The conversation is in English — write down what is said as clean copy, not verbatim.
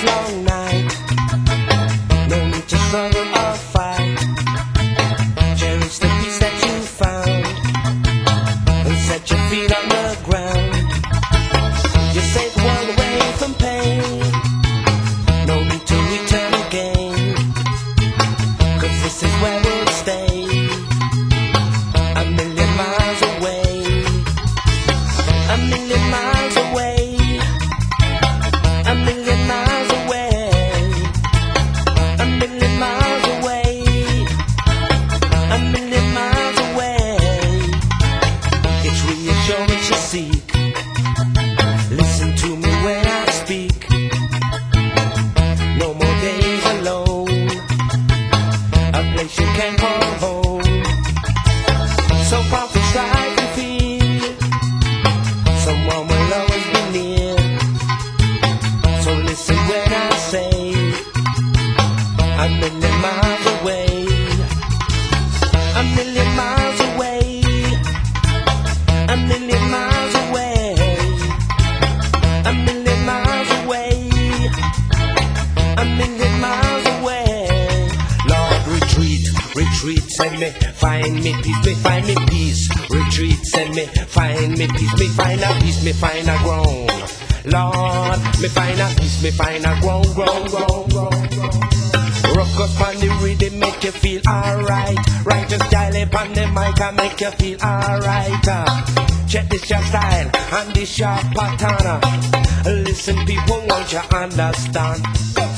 long night. No need to struggle or fight. Cherish the peace that you found and set your feet on the ground. You save the world away from pain. No need to return again, 'cause this is where we'll stay, a million miles away, a million miles away, a million miles away, a million miles away, a million miles away. It's reassurance you seek. Listen to me when I speak. No more days alone, a place you can call home. So far from strife and fear, someone will always be near. So listen when I say, a million miles away, a million miles away, a million miles away, a million miles away, a million miles away. Lord, retreat, retreat, send me, find me peace, me find me peace. Retreat, send me, find me peace, me find a peace, me find a ground. Lord, me find a peace, me find a ground, ground, ground, ground, ground. Rock up on the rhythm, make you feel alright. Righteous style on the mic and make you feel alright. Check this your style and this your pattern. Listen, people, won't you understand?